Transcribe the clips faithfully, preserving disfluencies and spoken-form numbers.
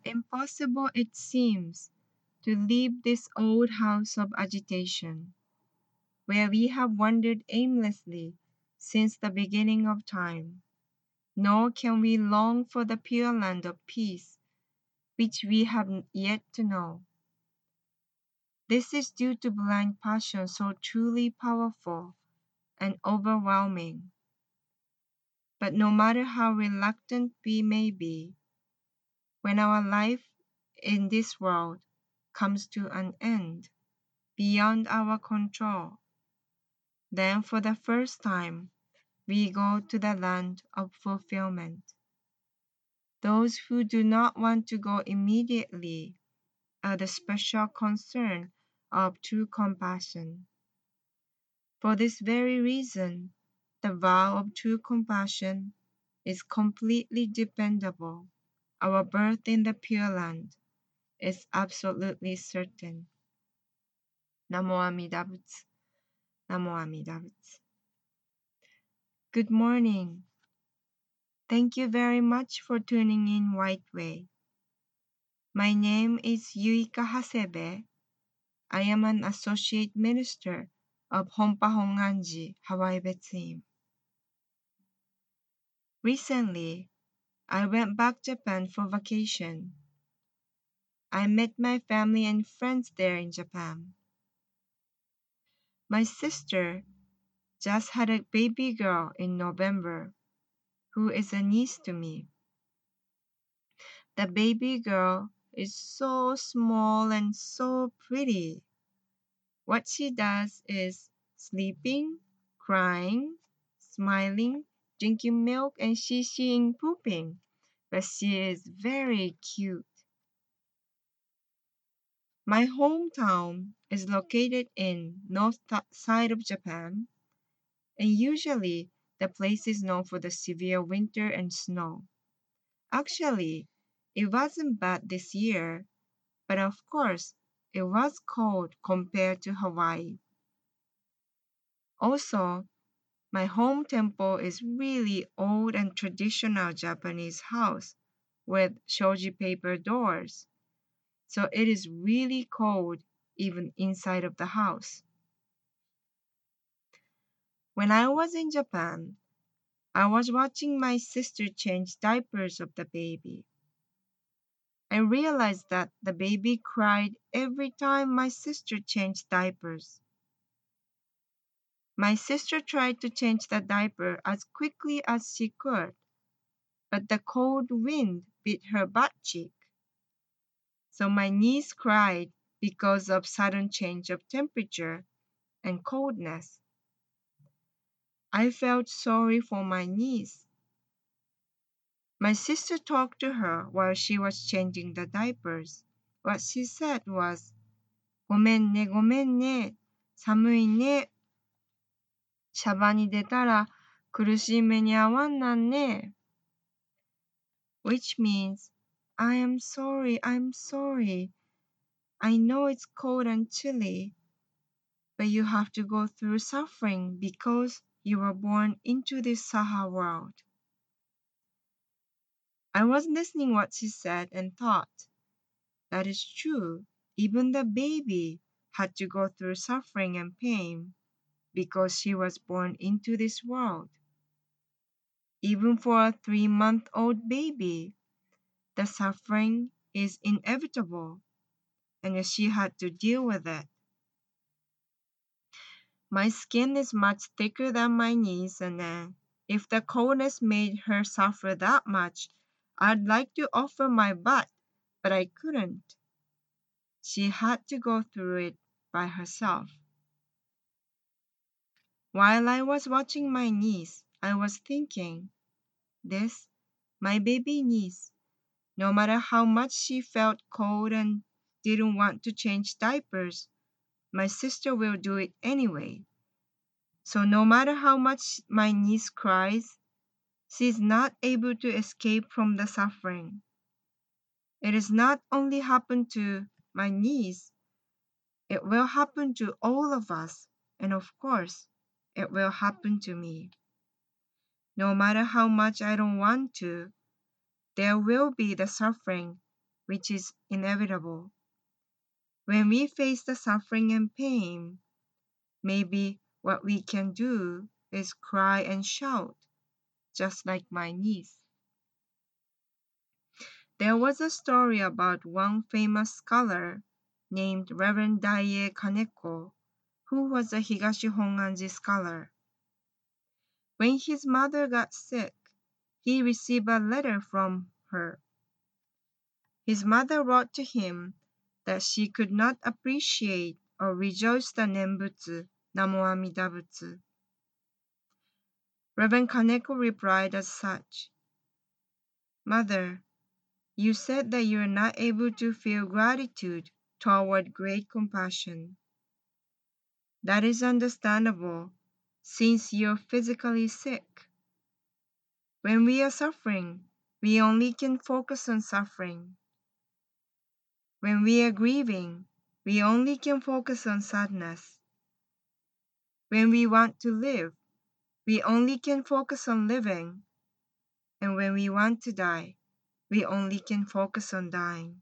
Impossible it seems to leave this old house of agitation, where we have wandered aimlessly since the beginning of time, nor can we long for the pure land of peace, which we have yet to know. This is due to blind passion so truly powerful and overwhelming. But no matter how reluctant we may be, when our life in this world comes to an end beyond our control, then for the first time we go to the land of fulfillment. Those who do not want to go immediately are the special concern of true compassion. For this very reason, the vow of true compassion is completely dependable. Our birth in the Pure Land is absolutely certain. Namo Amida Butsu. Namo Amida Butsu. Good morning. Thank you very much for tuning in White Way. My name is Yuika Hasebe. I am an associate minister of Honpa Honganji Hawaii Betsuim. Recently, I went back to Japan for vacation. I met my family and friends there in Japan. My sister just had a baby girl in November, who is a niece to me. The baby girl is so small and so pretty. What she does is sleeping, crying, smiling, drinking milk, and shishi pooping. But she is very cute. My hometown is located in north side of Japan, and usually the place is known for the severe winter and snow. Actually, it wasn't bad this year, but of course, it was cold compared to Hawaii. Also, my home temple is really old and traditional Japanese house with shoji paper doors. So it is really cold even inside of the house. When I was in Japan, I was watching my sister change diapers of the baby. I realized that the baby cried every time my sister changed diapers. My sister tried to change the diaper as quickly as she could, but the cold wind bit her butt cheek. So my niece cried because of sudden change of temperature and coldness. I felt sorry for my niece. My sister talked to her while she was changing the diapers. What she said was, ごめんね、ごめんね、寒いね。シャバに出たら苦しい目に遭わんなんね。Which means, I am sorry, I'm sorry. I know it's cold and chilly, but you have to go through suffering because you were born into this Saha world. I was listening what she said and thought, that is true. Even the baby had to go through suffering and pain because she was born into this world. Even for a three-month-old baby, the suffering is inevitable, and she had to deal with it. My skin is much thicker than my niece, and uh, if the coldness made her suffer that much, I'd like to offer my butt, but I couldn't. She had to go through it by herself. While I was watching my niece, I was thinking, this, my baby niece, no matter how much she felt cold and didn't want to change diapers, my sister will do it anyway. So no matter how much my niece cries, she is not able to escape from the suffering. It has not only happened to my niece, it will happen to all of us, and of course, it will happen to me. No matter how much I don't want to, there will be the suffering which is inevitable. When we face the suffering and pain, maybe what we can do is cry and shout, just like my niece. There was a story about one famous scholar named Reverend Daiei Kaneko, who was a Higashi Honganji scholar. When his mother got sick, he received a letter from her. His mother wrote to him that she could not appreciate or rejoice the Nembutsu, Namo Amida Butsu. Reverend Kaneko replied as such: Mother, you said that you are not able to feel gratitude toward great compassion. That is understandable, since you're physically sick. When we are suffering, we only can focus on suffering. When we are grieving, we only can focus on sadness. When we want to live, we only can focus on living. And when we want to die, we only can focus on dying.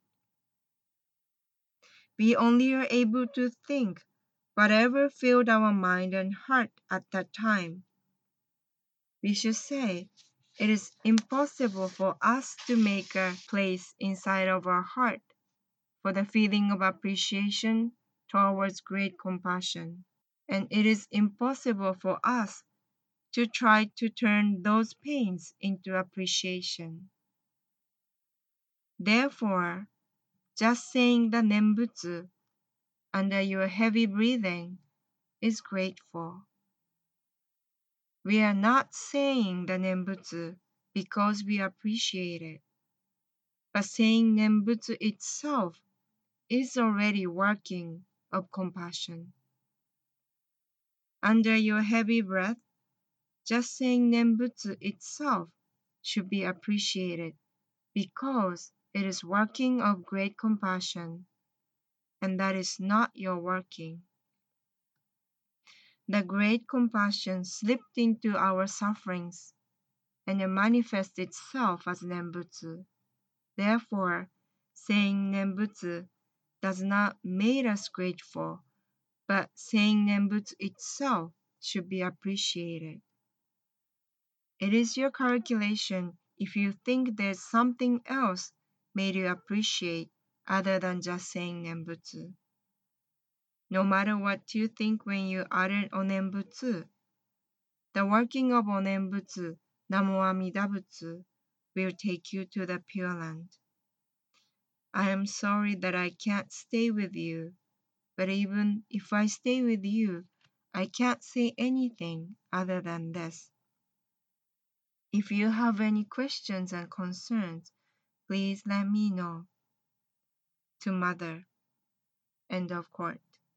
We only are able to think whatever filled our mind and heart at that time. We should say, it is impossible for us to make a place inside of our heart for the feeling of appreciation towards great compassion. And it is impossible for us to try to turn those pains into appreciation. Therefore, just saying the Nembutsu under your heavy breathing is grateful. We are not saying the Nembutsu because we appreciate it, but saying Nembutsu itself is already working of compassion. Under your heavy breath, just saying Nembutsu itself should be appreciated because it is working of great compassion, and that is not your working. The great compassion slipped into our sufferings, and it manifests itself as Nembutsu. Therefore, saying Nembutsu does not make us grateful, but saying Nembutsu itself should be appreciated. It is your calculation if you think there's something else made you appreciate other than just saying Nembutsu. No matter what you think when you utter Onembutsu, the working of Onembutsu, Namo Amida Butsu, will take you to the Pure Land. I am sorry that I can't stay with you, but even if I stay with you, I can't say anything other than this. If you have any questions and concerns, please let me know. To Mother. End of quote.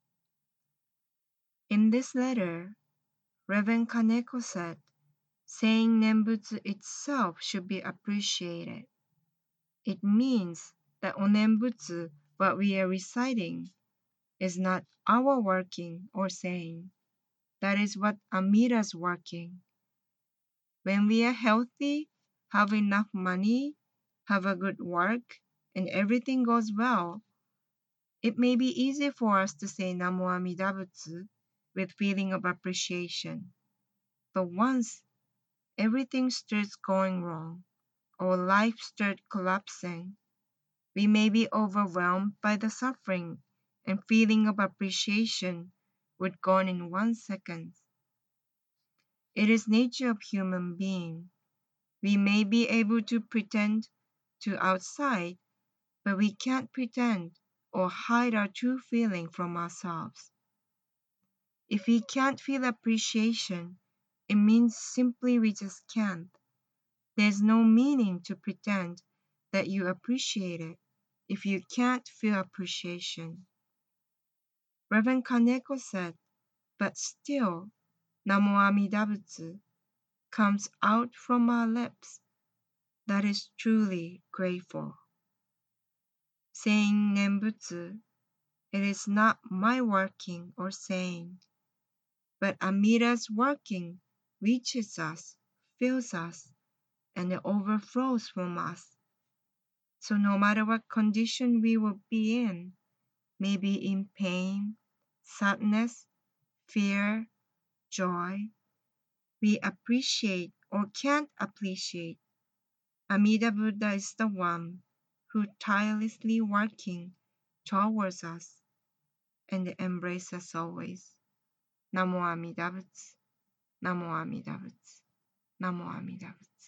In this letter, Reverend Kaneko said, saying Nembutsu itself should be appreciated. It means that Onembutsu, what we are reciting, is not our working or saying. That is what Amira's working. When we are healthy, have enough money, have a good work, and everything goes well, it may be easy for us to say Namo Amida Butsu with feeling of appreciation. But once everything starts going wrong, or life starts collapsing, we may be overwhelmed by the suffering, and feeling of appreciation would gone in one second. It is nature of human being. We may be able to pretend to outside, but we can't pretend or hide our true feeling from ourselves. If we can't feel appreciation, it means simply we just can't. There's no meaning to pretend that you appreciate it if you can't feel appreciation. Reverend Kaneko said, but still, Namo Amida Butsu comes out from our lips. That is truly grateful. Saying Nembutsu, it is not my working or saying, but Amira's working reaches us, fills us, and it overflows from us. So no matter what condition we will be in, maybe in pain, sadness, fear, joy, we appreciate or can't appreciate. Amida Buddha is the one who tirelessly working towards us and embrace us always. Namo Amida Butsu. Namo Amida Butsu. Namo Amida Butsu.